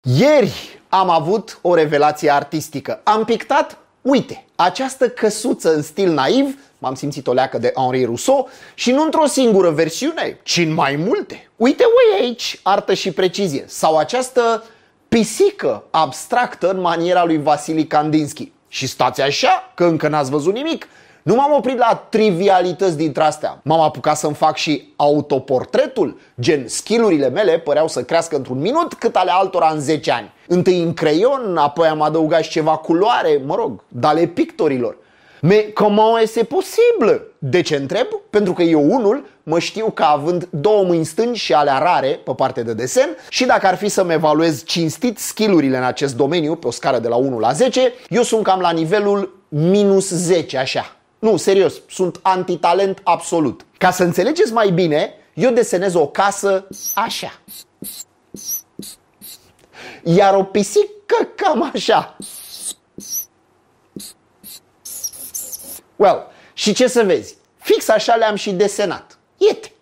Ieri am avut o revelație artistică. Am pictat, uite, această căsuță în stil naiv, m-am simțit o leacă de Henri Rousseau, și nu într-o singură versiune, ci în mai multe. Uite, aici, artă și precizie. Sau această pisică abstractă în maniera lui Vasili Kandinsky. Și stați așa, că încă n-ați văzut nimic. Nu m-am oprit la trivialități dintre astea. M-am apucat să-mi fac și autoportretul. Gen, skill-urile mele păreau să crească într-un minut cât ale altora în 10 ani. Întâi în creion, apoi am adăugat și ceva culoare, de-ale pictorilor. Mais comment est-ce posibil? De ce întreb? Pentru că eu unul mă știu ca având două mâini stângi și alea rare pe parte de desen și dacă ar fi să-mi evaluez cinstit skill-urile în acest domeniu pe o scară de la 1 la 10, eu sunt cam la nivelul -10, așa. Nu, serios, sunt antitalent absolut. Ca să înțelegeți mai bine, eu desenez o casă așa. Iar o pisică cam așa. Well, și ce să vezi? Fix așa le-am și desenat. Iete.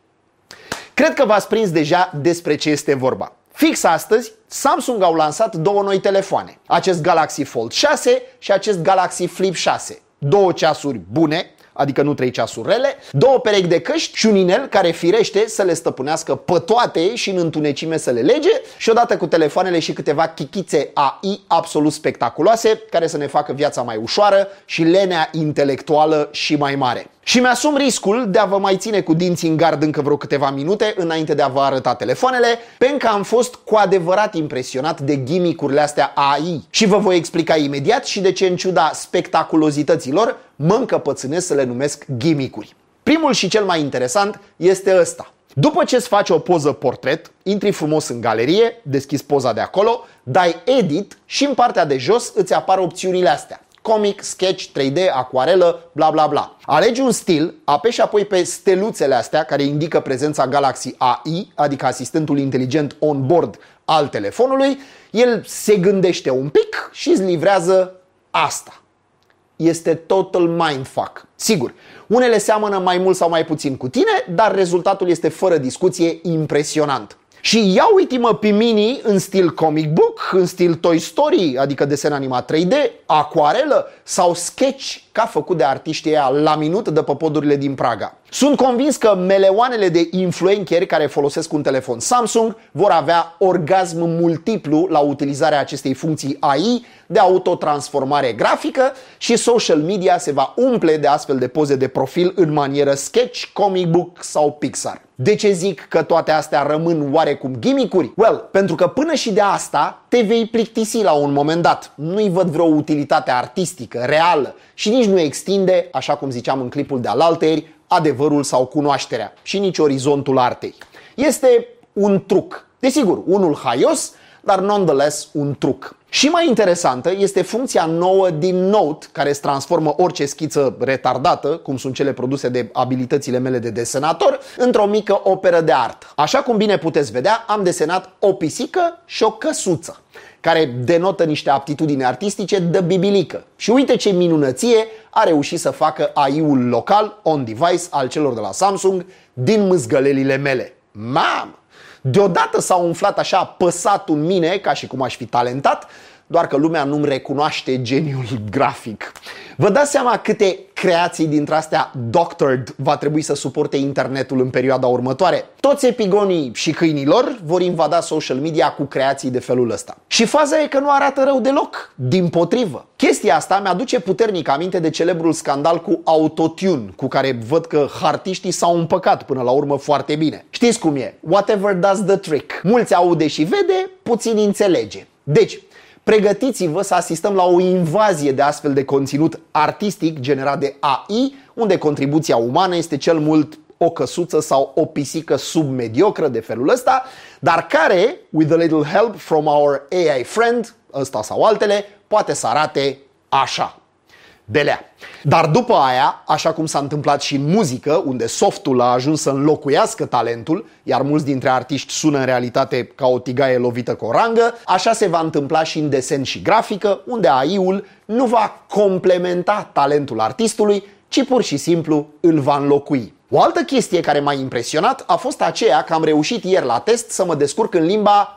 Cred că v-ați prins deja despre ce este vorba. Fix astăzi, Samsung au lansat două noi telefoane. Acest Galaxy Fold 6 și acest Galaxy Flip 6. Două ceasuri bune, adică nu 3 ceasuri rele, două perechi de căști și un inel care firește să le stăpânească pe toate și în întunecime să le lege și odată cu telefoanele și câteva chichițe AI absolut spectaculoase care să ne facă viața mai ușoară și lenea intelectuală și mai mare. Și mi-asum riscul de a vă mai ține cu dinții în gard încă vreo câteva minute înainte de a vă arăta telefoanele, pentru că am fost cu adevărat impresionat de gimmick-urile astea AI. Și vă voi explica imediat și de ce, în ciuda spectaculozităților, mă încăpățânesc să le numesc gimmick-uri. Primul și cel mai interesant este ăsta. După ce îți faci o poză portret, intri frumos în galerie, deschizi poza de acolo, dai edit și în partea de jos îți apar opțiunile astea. Comic, sketch, 3D, acuarelă, bla bla bla. Alegi un stil, apeși apoi pe steluțele astea care indică prezența Galaxy AI, adică asistentul inteligent on-board al telefonului, el se gândește un pic și îți livrează asta. Este total mindfuck. Sigur, unele seamănă mai mult sau mai puțin cu tine, dar rezultatul este fără discuție impresionant. Și ia uite-mă pe mini în stil comic book, în stil Toy Story, adică desen animat 3D, acuarelă sau sketch ca făcut de artiștii ăia la minut de pe podurile din Praga. Sunt convins că meleoanele de influenceri care folosesc un telefon Samsung vor avea orgasm multiplu la utilizarea acestei funcții AI de autotransformare grafică și social media se va umple de astfel de poze de profil în manieră sketch, comic book sau Pixar. De ce zic că toate astea rămân oarecum gimmick-uri? Well, pentru că până și de asta te vei plictisi la un moment dat. Nu-i văd vreo utilitate artistică, reală și nici nu extinde, așa cum ziceam în clipul de alaltăieri, adevărul sau cunoașterea și nici orizontul artei. Este un truc. Desigur, unul haios, dar nonetheless un truc. Și mai interesantă este funcția nouă din Note, care îți transformă orice schiță retardată, cum sunt cele produse de abilitățile mele de desenator, într-o mică operă de artă. Așa cum bine puteți vedea, am desenat o pisică și o căsuță, care denotă niște aptitudini artistice de bibilică. Și uite ce minunăție a reușit să facă AI-ul local, on-device, al celor de la Samsung, din mâzgălelile mele. Mamă! Deodată s-a umflat așa păsat în mine, ca și cum aș fi talentat, doar că lumea nu-mi recunoaște geniul grafic. Vă dați seama câte creații dintre astea doctored va trebui să suporte internetul în perioada următoare? Toți epigonii și câinilor vor invada social media cu creații de felul ăsta. Și faza e că nu arată rău deloc, dimpotrivă. Chestia asta mi-aduce puternic aminte de celebrul scandal cu autotune, cu care văd că artiștii s-au împăcat până la urmă foarte bine. Știți cum e? Whatever does the trick. Mulți aude și vede, puțini înțelege. Deci, pregătiți-vă să asistăm la o invazie de astfel de conținut artistic generat de AI, unde contribuția umană este cel mult o căsuță sau o pisică submediocră de felul ăsta, dar care, with a little help from our AI friend, ăsta sau altele, poate să arate așa. Belea. Dar după aia, așa cum s-a întâmplat și în muzică, unde softul a ajuns să înlocuiască talentul, iar mulți dintre artiști sună în realitate ca o tigaie lovită cu o rangă, așa se va întâmpla și în desen și grafică, unde AI-ul nu va complementa talentul artistului, ci pur și simplu îl va înlocui. O altă chestie care m-a impresionat a fost aceea că am reușit ieri la test să mă descurc în limba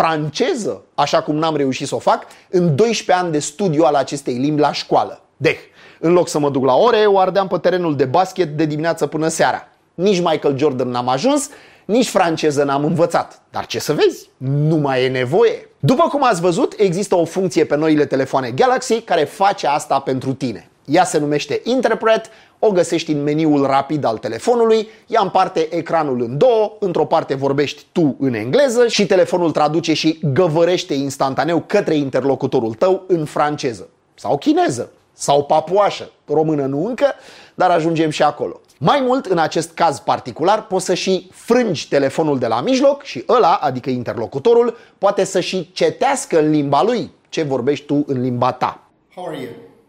franceză, așa cum n-am reușit să o fac în 12 ani de studiu al acestei limbi la școală. Deci, în loc să mă duc la ore, o ardeam pe terenul de basket de dimineață până seara. Nici Michael Jordan n-am ajuns, nici franceză n-am învățat. Dar ce să vezi, nu mai e nevoie. După cum ați văzut, există o funcție pe noile telefoane Galaxy care face asta pentru tine. Ea se numește Interpret, o găsești în meniul rapid al telefonului, ea împarte ecranul în două, într-o parte vorbești tu în engleză și telefonul traduce și găvărește instantaneu către interlocutorul tău în franceză sau chineză sau papuașă, română nu încă, dar ajungem și acolo. Mai mult, în acest caz particular, poți să și frângi telefonul de la mijloc și ăla, adică interlocutorul, poate să și cetească în limba lui ce vorbești tu în limba ta. How are you?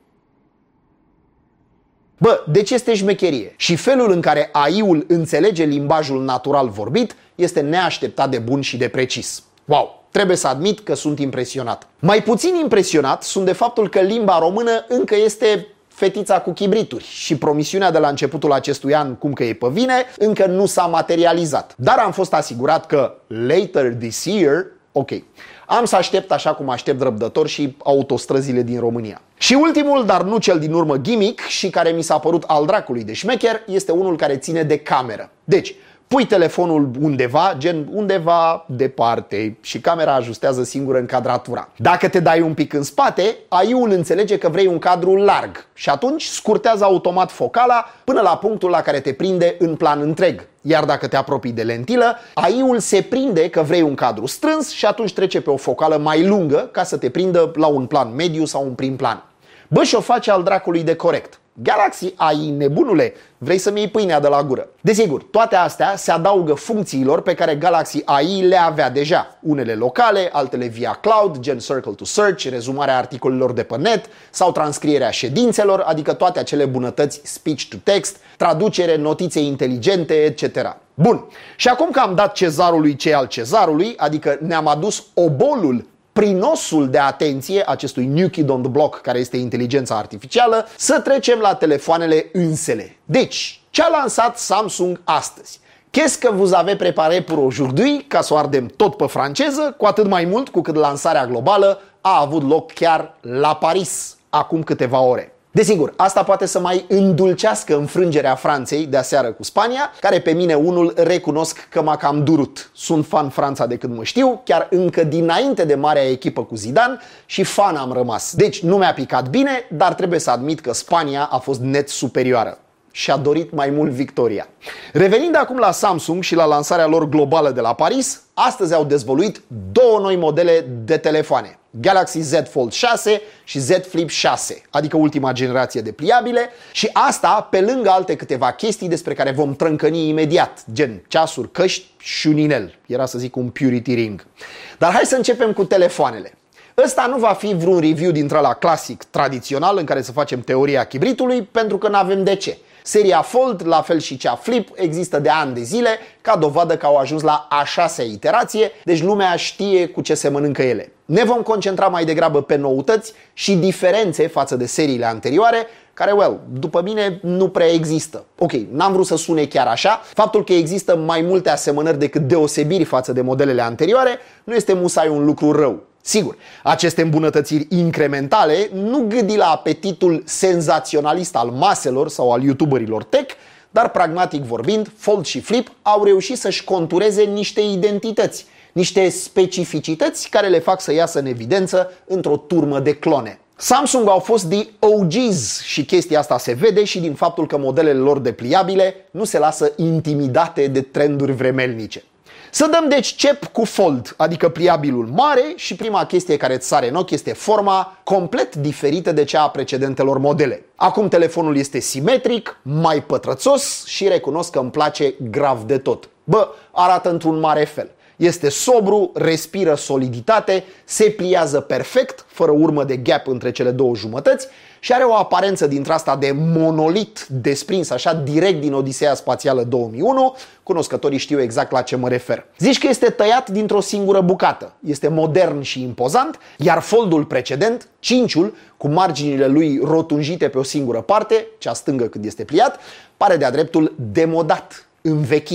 Bă, deci este șmecherie și felul în care AI-ul înțelege limbajul natural vorbit este neașteptat de bun și de precis. Wow! Trebuie să admit că sunt impresionat. Mai puțin impresionat sunt de faptul că limba română încă este fetița cu chibrituri și promisiunea de la începutul acestui an, cum că e pe vine, încă nu s-a materializat. Dar am fost asigurat că later this year, ok, am să aștept așa cum aștept răbdător și autostrăzile din România. Și ultimul, dar nu cel din urmă gimmick și care mi s-a părut al dracului de șmecher, este unul care ține de cameră. Deci, pui telefonul undeva, gen undeva departe și camera ajustează singură încadratura. Dacă te dai un pic în spate, AI-ul înțelege că vrei un cadru larg și atunci scurtează automat focala până la punctul la care te prinde în plan întreg. Iar dacă te apropii de lentilă, AI-ul se prinde că vrei un cadru strâns și atunci trece pe o focală mai lungă ca să te prindă la un plan mediu sau un prim plan. Bă, și o face al dracului de corect. Galaxy AI, nebunule, vrei să-mi iei pâinea de la gură. Desigur, toate astea se adaugă funcțiilor pe care Galaxy AI le avea deja. Unele locale, altele via cloud, gen Circle to Search, rezumarea articolelor de pe net sau transcrierea ședințelor, adică toate acele bunătăți speech to text, traducere, notițe inteligente, etc. Bun, și acum că am dat cezarului ce al cezarului, adică ne-am adus obolul, prinosul de atenție acestui new kid on the block care este inteligența artificială, să trecem la telefoanele însele. Deci, ce a lansat Samsung astăzi? Qu'est-ce que vous avez préparé pour aujourd'hui, ca să o ardem tot pe franceză, cu atât mai mult cu cât lansarea globală a avut loc chiar la Paris, acum câteva ore. Desigur, asta poate să mai îndulcească înfrângerea Franței de aseară cu Spania, care pe mine unul recunosc că m-a cam durut. Sunt fan Franța de când mă știu, chiar încă dinainte de marea echipă cu Zidane și fan am rămas. Deci nu mi-a picat bine, dar trebuie să admit că Spania a fost net superioară. Și-a dorit mai mult victoria. Revenind acum la Samsung și la lansarea lor globală de la Paris, astăzi au dezvăluit două noi modele de telefoane. Galaxy Z Fold 6 și Z Flip 6, adică ultima generație de pliabile, și asta pe lângă alte câteva chestii despre care vom trâncăni imediat, gen ceasuri, căști și un inel. Era să zic un Purity Ring. Dar hai să începem cu telefoanele. Ăsta nu va fi vreun review dintre-ala clasic, tradițional, în care să facem teoria chibritului, pentru că n-avem de ce. Seria Fold, la fel și cea Flip, există de ani de zile, ca dovadă că au ajuns la a 6-a iterație, deci lumea știe cu ce se mănâncă ele. Ne vom concentra mai degrabă pe noutăți și diferențe față de seriile anterioare, care, după mine, nu prea există. Ok, n-am vrut să sune chiar așa. Faptul că există mai multe asemănări decât deosebiri față de modelele anterioare nu este musai un lucru rău. Sigur, aceste îmbunătățiri incrementale nu gâdi la apetitul senzaționalist al maselor sau al youtuberilor tech, dar pragmatic vorbind, Fold și Flip au reușit să-și contureze niște identități, niște specificități care le fac să iasă în evidență într-o turmă de clone. Samsung au fost the OGs și chestia asta se vede și din faptul că modelele lor depliabile nu se lasă intimidate de trenduri vremelnice. Să dăm deci cep cu Fold, adică pliabilul mare, și prima chestie care îți sare în ochi este forma complet diferită de cea a precedentelor modele. Acum telefonul este simetric, mai pătrățos și recunosc că îmi place grav de tot. Bă, arată într-un mare fel. Este sobru, respiră soliditate, se pliază perfect, fără urmă de gap între cele două jumătăți și are o aparență dintre asta de monolit desprins așa direct din Odiseea Spațială 2001, cunoscătorii știu exact la ce mă refer. Zici că este tăiat dintr-o singură bucată, este modern și impozant, iar Foldul precedent, 5-ul, cu marginile lui rotunjite pe o singură parte, cea stângă când este pliat, pare de-a dreptul demodat, învechit.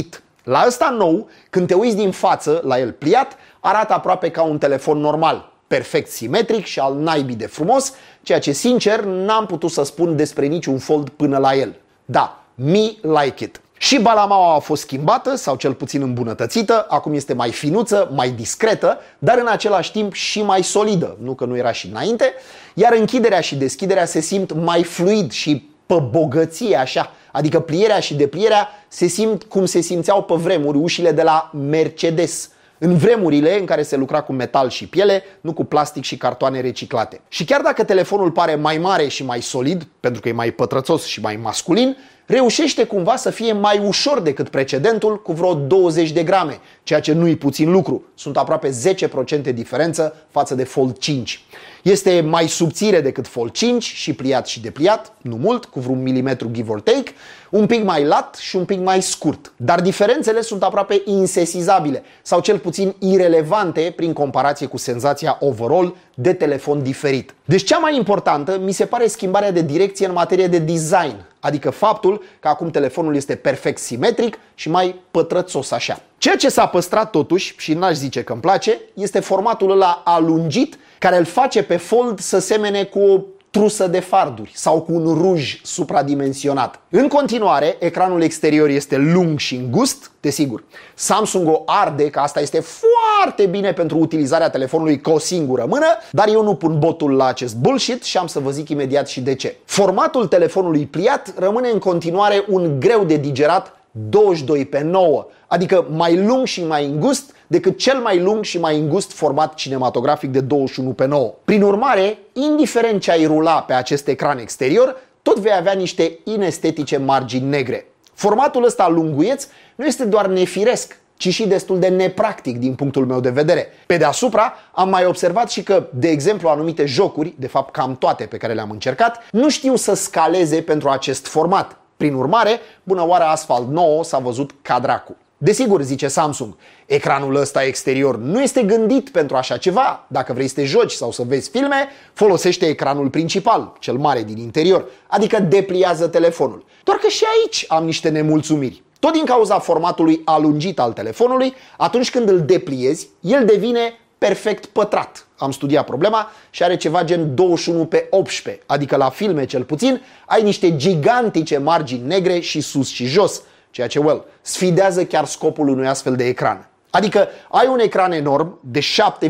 La ăsta nou, când te uiți din față la el pliat, arată aproape ca un telefon normal, perfect simetric și al naibii de frumos, ceea ce sincer n-am putut să spun despre niciun Fold până la el. Da, me like it. Și balamaua a fost schimbată, sau cel puțin îmbunătățită, acum este mai finuță, mai discretă, dar în același timp și mai solidă, nu că nu era și înainte, iar închiderea și deschiderea se simt mai fluid și pe bogăție așa, adică plierea și deplierea se simt cum se simțeau pe vremuri ușile de la Mercedes, în vremurile în care se lucra cu metal și piele, nu cu plastic și cartoane reciclate. Și chiar dacă telefonul pare mai mare și mai solid, pentru că e mai pătrățos și mai masculin, reușește cumva să fie mai ușor decât precedentul, cu vreo 20 de grame, ceea ce nu-i puțin lucru. Sunt aproape 10% diferență față de Fold 5. Este mai subțire decât Fold 5 și pliat și depliat, nu mult, cu vreun milimetru give or take, un pic mai lat și un pic mai scurt. Dar diferențele sunt aproape insesizabile sau cel puțin irelevante prin comparație cu senzația overall de telefon diferit. Deci cea mai importantă mi se pare schimbarea de direcție în materie de design, adică faptul că acum telefonul este perfect simetric și mai pătrățos așa. Ceea ce s-a păstrat totuși, și n-aș zice că îmi place, este formatul ăla alungit care îl face pe Fold să semene cu o trusă de farduri sau cu un ruj supradimensionat. În continuare, ecranul exterior este lung și îngust, desigur. Samsung o arde că asta este foarte bine pentru utilizarea telefonului cu o singură mână, dar eu nu pun botul la acest bullshit și am să vă zic imediat și de ce. Formatul telefonului pliat rămâne în continuare un greu de digerat 22:9, adică mai lung și mai îngust decât cel mai lung și mai îngust format cinematografic de 21:9. Prin urmare, indiferent ce ai rula pe acest ecran exterior, tot vei avea niște inestetice margini negre. Formatul ăsta lunguieț nu este doar nefiresc, ci și destul de nepractic din punctul meu de vedere. Pe deasupra, am mai observat și că, de exemplu, anumite jocuri, de fapt cam toate pe care le-am încercat, nu știu să scaleze pentru acest format. Prin urmare, bună oară Asphalt 9 s-a văzut ca dracu. Desigur, zice Samsung, ecranul ăsta exterior nu este gândit pentru așa ceva. Dacă vrei să te joci sau să vezi filme, folosește ecranul principal, cel mare din interior, adică depliază telefonul. Doar că și aici am niște nemulțumiri. Tot din cauza formatului alungit al telefonului, atunci când îl depliezi, el devine perfect pătrat. Am studiat problema și are ceva gen 21:18, adică la filme cel puțin ai niște gigantice margini negre și sus și jos, ceea ce, sfidează chiar scopul unui astfel de ecran. Adică ai un ecran enorm de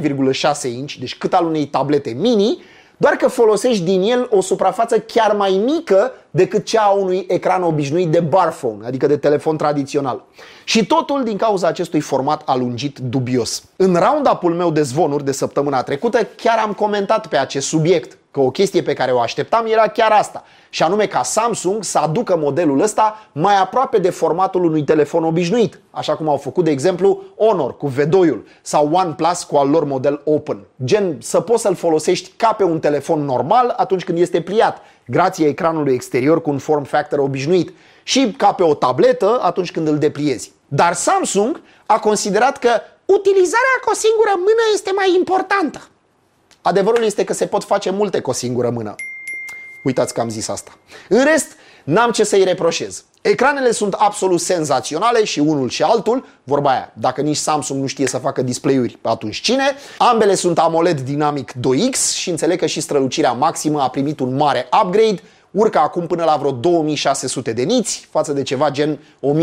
7,6 inch, deci cât al unei tablete mini, doar că folosești din el o suprafață chiar mai mică decât cea a unui ecran obișnuit de bar phone, adică de telefon tradițional. Și totul din cauza acestui format alungit dubios. În round-up-ul meu de zvonuri de săptămâna trecută chiar am comentat pe acest subiect, că o chestie pe care o așteptam era chiar asta, și anume ca Samsung să aducă modelul ăsta mai aproape de formatul unui telefon obișnuit, așa cum au făcut de exemplu Honor cu V2-ul sau OnePlus cu al lor model Open. Gen să poți să-l folosești ca pe un telefon normal atunci când este pliat, grație ecranului exterior cu un form factor obișnuit, și ca pe o tabletă atunci când îl depliezi. Dar Samsung a considerat că utilizarea cu o singură mână este mai importantă. Adevărul este că se pot face multe cu o singură mână. Uitați că am zis asta. În rest, n-am ce să-i reproșez. Ecranele sunt absolut senzaționale și unul și altul, vorba aia, dacă nici Samsung nu știe să facă display-uri, atunci cine? Ambele sunt AMOLED Dynamic 2X și înțeleg că și strălucirea maximă a primit un mare upgrade, urcă acum până la vreo 2600 de niți, față de ceva gen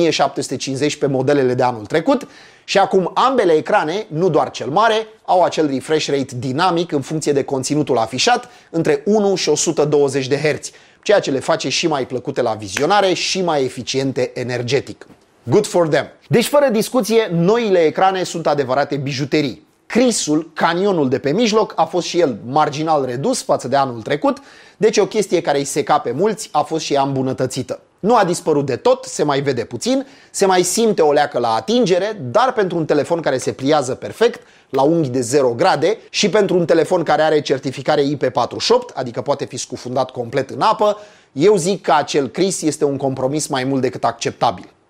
1750 pe modelele de anul trecut. Și acum ambele ecrane, nu doar cel mare, au acel refresh rate dinamic în funcție de conținutul afișat, între 1 și 120 de Hz, ceea ce le face și mai plăcute la vizionare și mai eficiente energetic. Good for them! Deci, fără discuție, noile ecrane sunt adevărate bijuterii. Crisul, canionul de pe mijloc, a fost și el marginal redus față de anul trecut, deci o chestie care îi seca pe mulți a fost și ea îmbunătățită. Nu a dispărut de tot, se mai vede puțin, se mai simte o leacă la atingere, dar pentru un telefon care se pliază perfect, la unghi de 0 grade, și pentru un telefon care are certificare IP48, adică poate fi scufundat complet în apă, eu zic că acel cris este un compromis mai mult decât acceptabil.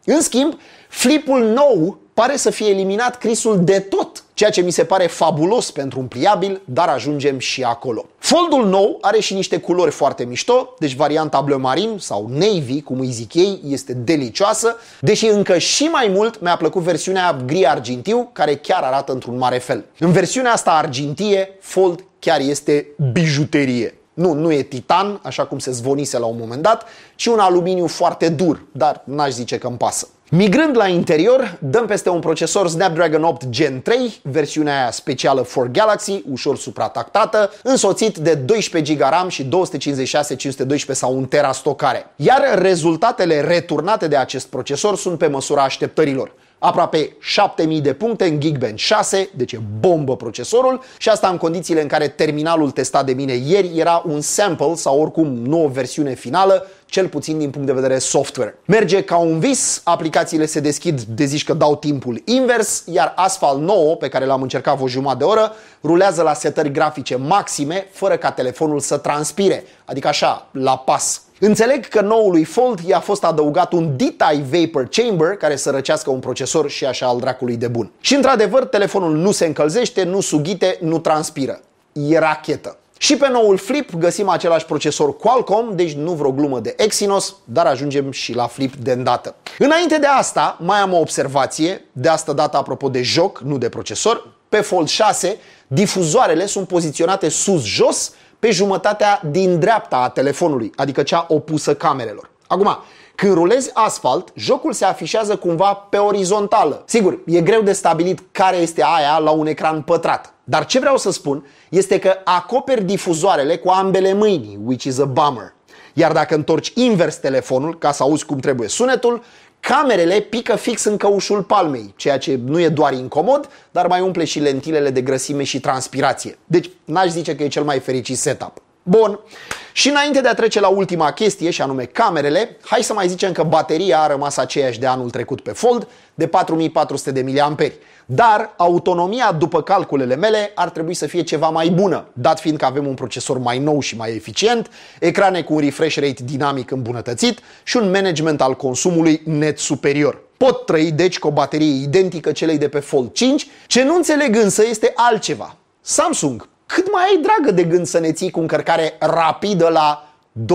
În schimb, flipul nou pare să fie eliminat crisul de tot, ceea ce mi se pare fabulos pentru un pliabil, dar ajungem și acolo. Foldul nou are și niște culori foarte mișto, deci varianta bleu marin sau navy, cum îi zic ei, este delicioasă, deși încă și mai mult mi-a plăcut versiunea gri argintiu, care chiar arată într-un mare fel. În versiunea asta argintie, Fold chiar este bijuterie. Nu e titan, așa cum se zvonise la un moment dat, ci un aluminiu foarte dur, dar n-aș zice că îmi pasă. Migrând la interior, dăm peste un procesor Snapdragon 8 Gen 3, versiunea aia specială for Galaxy, ușor supratactată, însoțit de 12 GB RAM și 256, 512 sau 1 TB stocare. Iar rezultatele returnate de acest procesor sunt pe măsura așteptărilor. Aproape 7000 de puncte în Geekbench 6, deci e bombă procesorul, și asta în condițiile în care terminalul testat de mine ieri era un sample sau oricum nu o versiune finală, cel puțin din punct de vedere software. Merge ca un vis, aplicațiile se deschid de zici că dau timpul invers, iar Asphalt 9, pe care l-am încercat o jumătate de oră, rulează la setări grafice maxime, fără ca telefonul să transpire, adică așa, la pas. Înțeleg că noului Fold i-a fost adăugat un D-Type Vapor Chamber care să răcească un procesor și așa al dracului de bun. Și într-adevăr, telefonul nu se încălzește, nu sughite, nu transpiră. E rachetă. Și pe noul Flip găsim același procesor Qualcomm, deci nu vreo glumă de Exynos, dar ajungem și la Flip de îndată. Înainte de asta, mai am o observație, de asta dată apropo de joc, nu de procesor. Pe Fold 6, difuzoarele sunt poziționate sus-jos, pe jumătatea din dreapta a telefonului, adică cea opusă camerelor. Acum, când rulezi Asphalt, jocul se afișează cumva pe orizontală. Sigur, e greu de stabilit care este aia la un ecran pătrat. Dar ce vreau să spun este că acoperi difuzoarele cu ambele mâini, which is a bummer. Iar dacă întorci invers telefonul, ca să auzi cum trebuie sunetul, camerele pică fix în căușul palmei, ceea ce nu e doar incomod, dar mai umple și lentilele de grăsime și transpirație. Deci n-aș zice că e cel mai fericit setup. Bun, și înainte de a trece la ultima chestie, și anume camerele, hai să mai zicem că bateria a rămas aceeași de anul trecut pe Fold, de 4400 de mAh. Dar autonomia, după calculele mele, ar trebui să fie ceva mai bună, dat fiind că avem un procesor mai nou și mai eficient, ecrane cu un refresh rate dinamic îmbunătățit și un management al consumului net superior. Pot trăi deci cu o baterie identică celei de pe Fold 5, ce nu înțeleg însă este altceva. Samsung, cât mai ai dragă de gând să ne ții cu încărcare rapidă la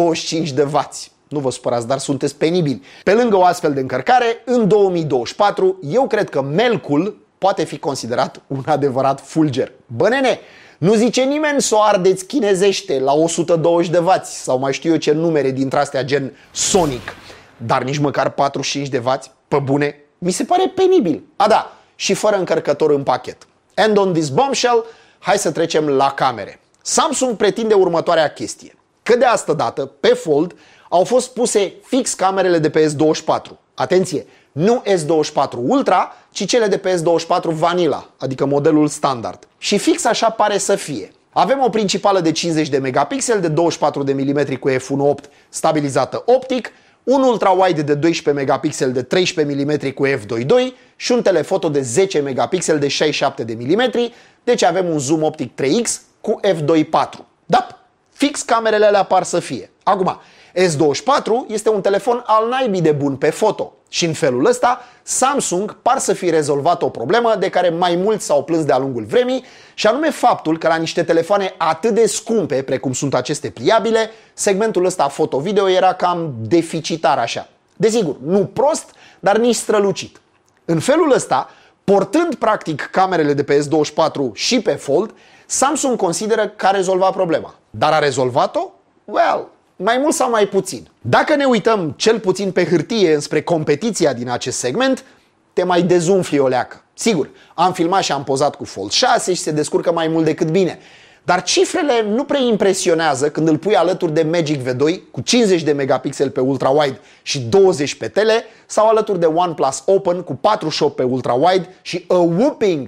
25 de W? Nu vă supărați, dar sunteți penibili. Pe lângă o astfel de încărcare, în 2024, eu cred că melcul poate fi considerat un adevărat fulger. Bă, nene, nu zice nimeni să o ardeți chinezește la 120 de W sau mai știu eu ce numere dintre astea gen Sonic, dar nici măcar 45 de W, pe bune, mi se pare penibil. A, da, și fără încărcător în pachet. And on this bombshell, hai să trecem la camere. Samsung pretinde următoarea chestie, că de asta dată, pe Fold, au fost puse fix camerele de pe S24. Atenție, nu S24 Ultra, ci cele de pe S24 Vanilla, adică modelul standard. Și fix așa pare să fie. Avem o principală de 50 de megapixeli, de 24 de mm cu f1.8 stabilizată optic, un ultra-wide de 12 megapixeli de 13 mm cu f2.2 și un telefoto de 10 megapixeli de 67 de mm, deci avem un zoom optic 3x cu f2.4. Da, fix camerele alea par să fie. Acum, S24 este un telefon al naibii de bun pe foto și în felul ăsta Samsung par să fi rezolvat o problemă de care mai mulți s-au plâns de-a lungul vremii, și anume faptul că la niște telefoane atât de scumpe precum sunt aceste pliabile, segmentul ăsta foto-video era cam deficitar așa. Desigur, nu prost, dar nici strălucit. În felul ăsta, portând practic camerele de pe S24 și pe Fold, Samsung consideră că a rezolvat problema. Dar a rezolvat-o? Well, mai mult sau mai puțin. Dacă ne uităm cel puțin pe hârtie înspre competiția din acest segment, te mai dezumfli o leacă. Sigur, am filmat și am pozat cu Fold 6 și se descurcă mai mult decât bine. Dar cifrele nu prea impresionează când îl pui alături de Magic V2 cu 50 de megapixeli pe ultra-wide și 20 pe tele, sau alături de OnePlus Open cu 48 pe ultra-wide și a whooping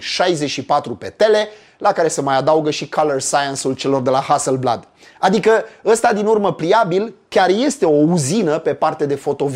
64 pe tele, la care se mai adaugă și Color Science-ul celor de la Hasselblad. Adică ăsta din urmă pliabil chiar este o uzină pe parte de foto-video.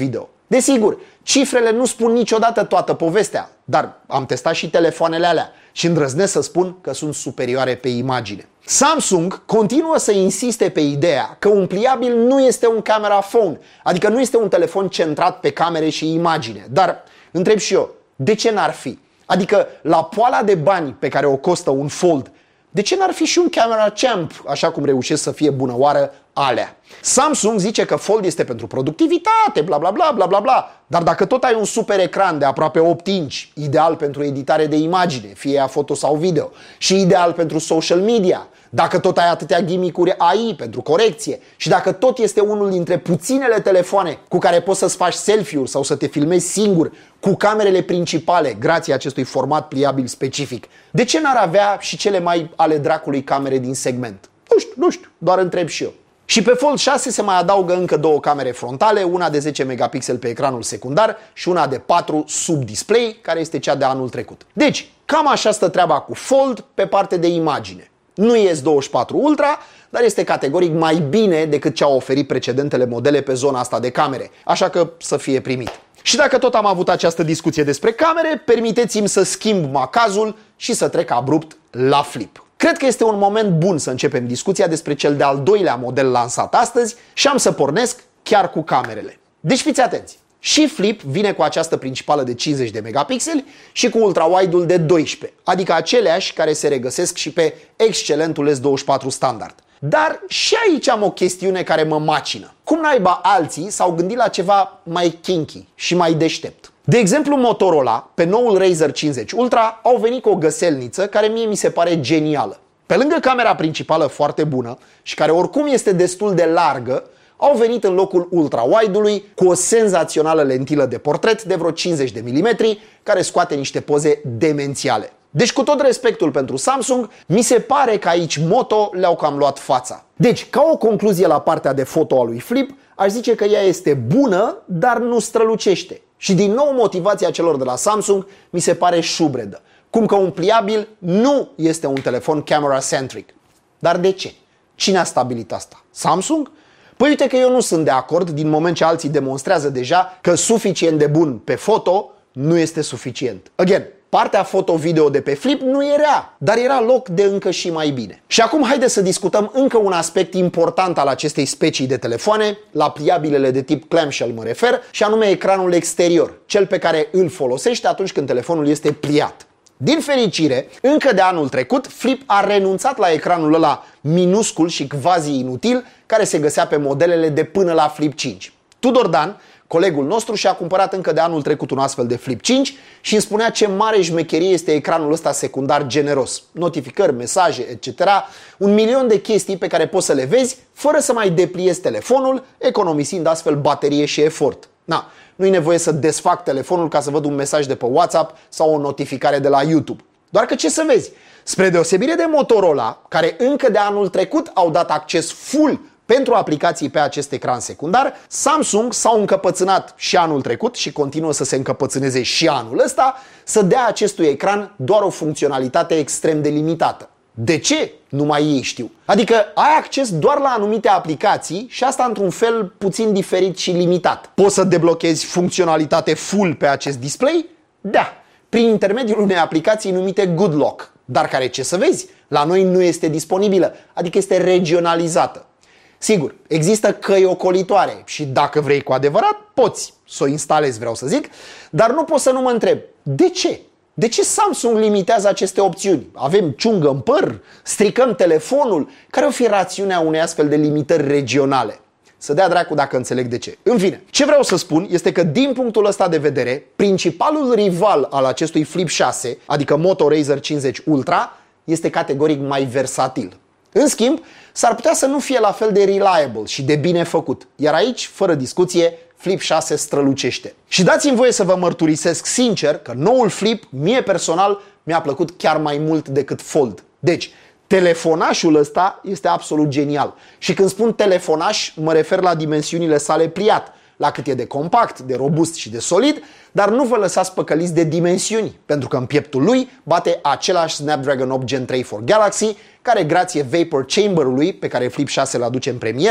Desigur, cifrele nu spun niciodată toată povestea, dar am testat și telefoanele alea și îndrăznesc să spun că sunt superioare pe imagine. Samsung continuă să insiste pe ideea că un pliabil nu este un camera phone, adică nu este un telefon centrat pe camere și imagine. Dar întreb și eu, de ce n-ar fi? Adică la poala de bani pe care o costă un Fold, de ce n-ar fi și un camera champ, așa cum reușesc să fie bună oară alea? Samsung zice că Fold este pentru productivitate, bla bla bla bla bla bla. Dar dacă tot ai un super ecran de aproape 8 inch, ideal pentru editare de imagine, fie ea foto sau video, și ideal pentru social media, dacă tot ai atâtea gimmick-uri AI pentru corecție și dacă tot este unul dintre puținele telefoane cu care poți să-ți faci selfie-uri sau să te filmezi singur cu camerele principale grație acestui format pliabil specific, de ce n-ar avea și cele mai ale dracului camere din segment? Nu știu, doar întreb și eu. Și pe Fold 6 se mai adaugă încă două camere frontale, una de 10 megapixeli pe ecranul secundar și una de 4 sub display, care este cea de anul trecut. Deci, cam așa stă treaba cu Fold pe parte de imagine. Nu e S24 Ultra, dar este categoric mai bine decât ce au oferit precedentele modele pe zona asta de camere, așa că să fie primit. Și dacă tot am avut această discuție despre camere, permiteți-mi să schimb macazul și să trec abrupt la Flip. Cred că este un moment bun să începem discuția despre cel de-al doilea model lansat astăzi și am să pornesc chiar cu camerele. Deci fiți atenți! Și Flip vine cu această principală de 50 de megapixeli și cu ultrawide-ul de 12, adică aceleași care se regăsesc și pe excelentul S24 standard. Dar și aici am o chestiune care mă macină. Cum naiba alții s-au gândit la ceva mai kinky și mai deștept? De exemplu, Motorola, pe noul Razr 50 Ultra, au venit cu o găselniță care mie mi se pare genială. Pe lângă camera principală foarte bună și care oricum este destul de largă, au venit în locul ultrawide-ului cu o senzațională lentilă de portret de vreo 50 de mm care scoate niște poze demențiale. Deci cu tot respectul pentru Samsung, mi se pare că aici Moto le-au cam luat fața. Deci, ca o concluzie la partea de foto a lui Flip, aș zice că ea este bună, dar nu strălucește. Și din nou motivația celor de la Samsung mi se pare șubredă. Cum că un pliabil nu este un telefon camera-centric. Dar de ce? Cine a stabilit asta? Samsung? Păi uite că eu nu sunt de acord, din moment ce alții demonstrează deja că suficient de bun pe foto nu este suficient. Again, partea foto-video de pe Flip nu era, dar era loc de încă și mai bine. Și acum haideți să discutăm încă un aspect important al acestei specii de telefoane, la pliabilele de tip clamshell mă refer, și anume ecranul exterior, cel pe care îl folosește atunci când telefonul este pliat. Din fericire, încă de anul trecut, Flip a renunțat la ecranul ăla minuscul și quasi inutil care se găsea pe modelele de până la Flip 5. Tudor Dan, colegul nostru, și-a cumpărat încă de anul trecut un astfel de Flip 5 și îmi spunea ce mare șmecherie este ecranul ăsta secundar generos. Notificări, mesaje, etc. 1.000.000 de chestii pe care poți să le vezi fără să mai depliezi telefonul, economisind astfel baterie și efort. Nu-i nevoie să desfac telefonul ca să văd un mesaj de pe WhatsApp sau o notificare de la YouTube. Doar că ce să vezi? Spre deosebire de Motorola, care încă de anul trecut au dat acces full pentru aplicații pe acest ecran secundar, Samsung s-au încăpățânat și anul trecut și continuă să se încăpățâneze și anul ăsta să dea acestui ecran doar o funcționalitate extrem de limitată. De ce? Numai ei știu. Adică ai acces doar la anumite aplicații și asta într-un fel puțin diferit și limitat. Poți să deblochezi funcționalitate full pe acest display? Da, prin intermediul unei aplicații numite Good Lock, dar care, ce să vezi, la noi nu este disponibilă, adică este regionalizată. Sigur, există căi ocolitoare și dacă vrei cu adevărat, poți să o instalezi, vreau să zic, dar nu pot să nu mă întreb, de ce? De ce Samsung limitează aceste opțiuni? Avem ciungă în păr? Stricăm telefonul? Care o fi rațiunea unei astfel de limitări regionale? Să dea dracu dacă înțeleg de ce. În fine, ce vreau să spun este că din punctul ăsta de vedere, principalul rival al acestui Flip 6, adică Moto Razr 50 Ultra, este categoric mai versatil. În schimb, s-ar putea să nu fie la fel de reliable și de bine făcut, iar aici, fără discuție, Flip 6 strălucește. Și dați-mi voie să vă mărturisesc sincer că noul Flip, mie personal, mi-a plăcut chiar mai mult decât Fold. Deci, telefonașul ăsta este absolut genial. Și când spun telefonaș, mă refer la dimensiunile sale pliat, la cât e de compact, de robust și de solid, dar nu vă lăsați păcăliți de dimensiuni, pentru că în pieptul lui bate același Snapdragon 8 Gen 3 for Galaxy, care grație Vapor Chamber-ului, pe care Flip 6 îl aduce în premieră,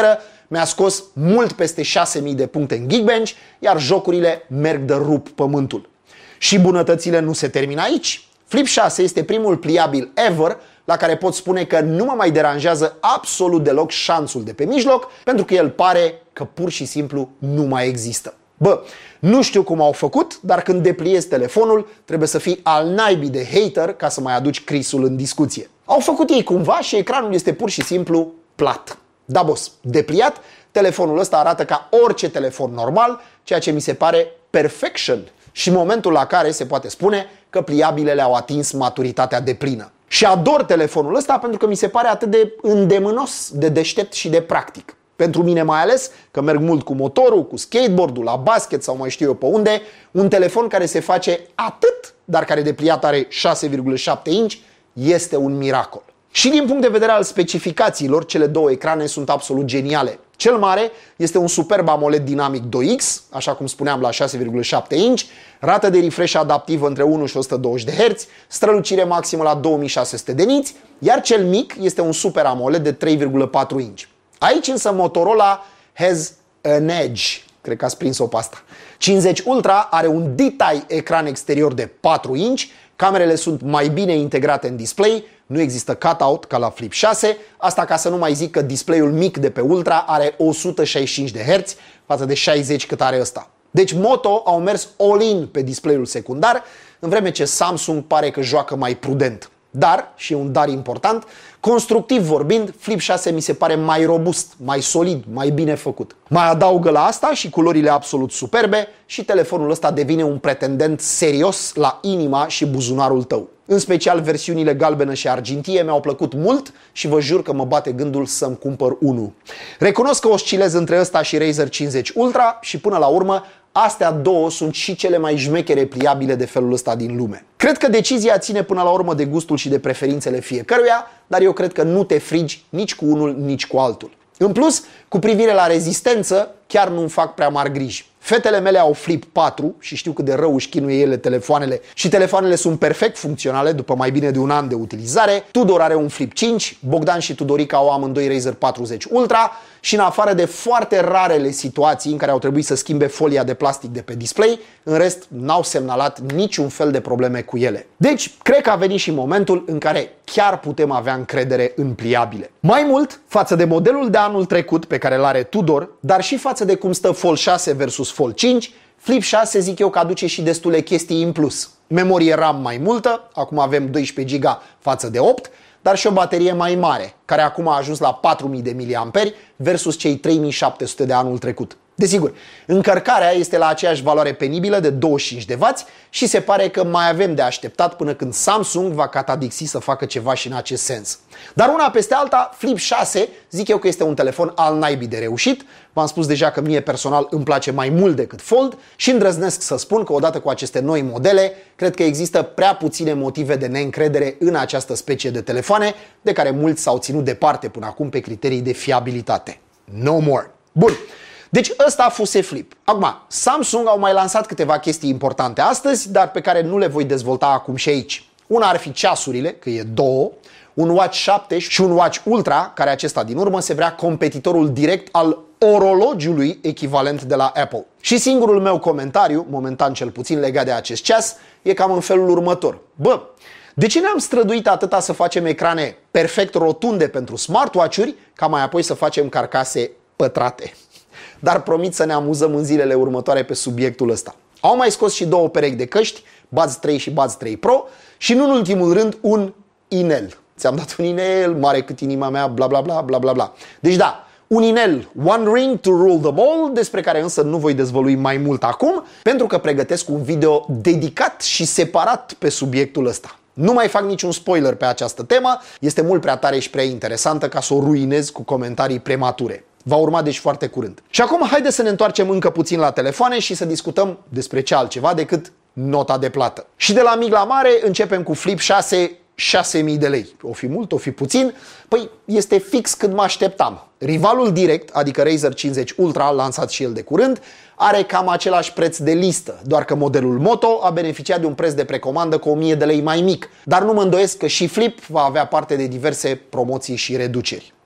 mi-a scos mult peste 6000 de puncte în Geekbench, iar jocurile merg de rup pământul. Și bunătățile nu se termină aici. Flip 6 este primul pliabil ever la care pot spune că nu mă mai deranjează absolut deloc șanțul de pe mijloc, pentru că el pare că pur și simplu nu mai există. Bă, nu știu cum au făcut, dar când depliezi telefonul, trebuie să fii al naibii de hater ca să mai aduci Crisul în discuție. Au făcut ei cumva și ecranul este pur și simplu plat. Da, boss, depliat, telefonul ăsta arată ca orice telefon normal, ceea ce mi se pare perfection și momentul la care se poate spune că pliabilele au atins maturitatea deplină. Și ador telefonul ăsta pentru că mi se pare atât de îndemânos, de deștept și de practic. Pentru mine mai ales, că merg mult cu motorul, cu skateboardul, la basket sau mai știu eu pe unde, un telefon care se face atât, dar care depliat are 6,7 inch, este un miracol. Și din punct de vedere al specificațiilor, cele două ecrane sunt absolut geniale. Cel mare este un superb AMOLED dinamic 2X, așa cum spuneam, la 6,7 inch, rată de refresh adaptivă între 1 și 120 de Hz, strălucire maximă la 2600 de niți, iar cel mic este un super AMOLED de 3,4 inch. Aici însă Motorola has an edge. Cred că ați prins-o pe asta. 50 Ultra are un detail ecran exterior de 4 inch, camerele sunt mai bine integrate în display, nu există cutout ca la Flip 6, asta ca să nu mai zic că display-ul mic de pe Ultra are 165 de Hz față de 60 cât are ăsta. Deci Moto au mers all-in pe display-ul secundar, în vreme ce Samsung pare că joacă mai prudent. Dar, și un dar important, constructiv vorbind, Flip 6 mi se pare mai robust, mai solid, mai bine făcut. Mai adaugă la asta și culorile absolut superbe și telefonul ăsta devine un pretendent serios la inima și buzunarul tău. În special versiunile galbenă și argintie mi-au plăcut mult și vă jur că mă bate gândul să-mi cumpăr unul. Recunosc că oscilez între ăsta și Razer 50 Ultra și până la urmă astea două sunt și cele mai șmechere pliabile de felul ăsta din lume. Cred că decizia ține până la urmă de gustul și de preferințele fiecăruia, dar eu cred că nu te frigi nici cu unul, nici cu altul. În plus, cu privire la rezistență, chiar nu-mi fac prea mari griji. Fetele mele au Flip 4 și știu cât de rău își chinuie ele telefoanele și telefoanele sunt perfect funcționale după mai bine de un an de utilizare. Tudor are un Flip 5, Bogdan și Tudorica au amândoi Razer 40 Ultra și în afară de foarte rarele situații în care au trebuit să schimbe folia de plastic de pe display, în rest n-au semnalat niciun fel de probleme cu ele. Deci, cred că a venit și momentul în care chiar putem avea încredere în pliabile. Mai mult, față de modelul de anul trecut pe care îl are Tudor, dar și față de cum stă Fold 6 versus Fold 5, Flip 6 zic eu că aduce și destule chestii în plus. Memorie RAM mai multă, acum avem 12 GB față de 8, dar și o baterie mai mare, care acum a ajuns la 4000 de mAh versus cei 3700 de anul trecut. Desigur, încărcarea este la aceeași valoare penibilă de 25 de W și se pare că mai avem de așteptat până când Samsung va catadixi să facă ceva și în acest sens. Dar una peste alta, Flip 6 zic eu că este un telefon al naibii de reușit. V-am spus deja că mie personal îmi place mai mult decât Fold și îndrăznesc să spun că odată cu aceste noi modele, cred că există prea puține motive de neîncredere în această specie de telefoane, de care mulți s-au ținut departe până acum pe criterii de fiabilitate. No more. Bun. Deci ăsta a fost Flip. Acum, Samsung au mai lansat câteva chestii importante astăzi, dar pe care nu le voi dezvolta acum și aici. Una ar fi ceasurile, că e două, un Watch 7 și un Watch Ultra, care acesta din urmă se vrea competitorul direct al orologiului echivalent de la Apple. Și singurul meu comentariu, momentan cel puțin legat de acest ceas, e cam în felul următor. Bă, de ce ne-am străduit atâta să facem ecrane perfect rotunde pentru smartwatch-uri, ca mai apoi să facem carcase pătrate? Dar promit să ne amuzăm în zilele următoare pe subiectul ăsta. Au mai scos și două perechi de căști, Buds 3 și Buds 3 Pro, și nu în ultimul rând un inel. Ți-am dat un inel mare cât inima mea, bla bla bla bla bla bla. Deci da, un inel One Ring to Rule them all, despre care însă nu voi dezvălui mai mult acum, pentru că pregătesc un video dedicat și separat pe subiectul ăsta. Nu mai fac niciun spoiler pe această temă, este mult prea tare și prea interesantă ca să o ruinez cu comentarii premature. Va urma deci foarte curând. Și acum haideți să ne întoarcem încă puțin la telefoane și să discutăm despre ce altceva decât nota de plată. Și de la mic la mare începem cu Flip 6, 6000 de lei. O fi mult, o fi puțin? Păi este fix cât mă așteptam. Rivalul direct, adică Razer 50 Ultra, lansat și el de curând, are cam același preț de listă, doar că modelul Moto a beneficiat de un preț de precomandă cu 1000 de lei mai mic. Dar nu mă îndoiesc că și Flip va avea parte de diverse promoții și reduceri.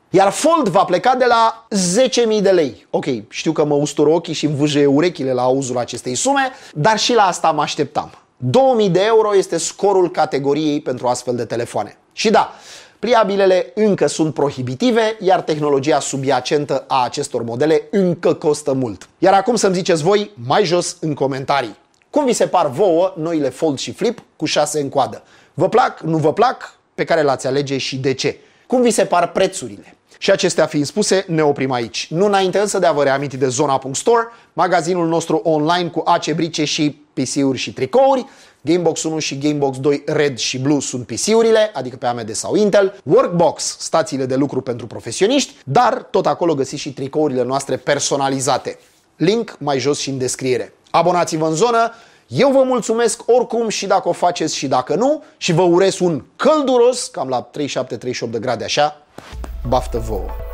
Iar Fold va pleca de la 10.000 de lei. Ok, știu că mă ustură ochii și îmi vâjăie urechile la auzul acestei sume, dar și la asta mă așteptam. 2000 de euro este scorul categoriei pentru astfel de telefoane. Și da, pliabilele încă sunt prohibitive, iar tehnologia subiacentă a acestor modele încă costă mult. Iar acum să-mi ziceți voi mai jos în comentarii. Cum vi se par vouă noile Fold și Flip cu 6 în coadă? Vă plac? Nu vă plac? Pe care l-ați alege și de ce? Cum vi se par prețurile? Și acestea fiind spuse, ne oprim aici. Nu înainte însă de a vă reaminti de Zona.store, magazinul nostru online cu AC brice și PC-uri și tricouri. Gamebox 1 și Gamebox 2 Red și Blue sunt PC-urile, adică pe AMD sau Intel. Workbox, stațiile de lucru pentru profesioniști, dar tot acolo găsiți și tricourile noastre personalizate. Link mai jos și în descriere. Abonați-vă în zonă, eu vă mulțumesc oricum și dacă o faceți și dacă nu și vă urez un călduros, cam la 37-38 de grade așa, baftă vouă!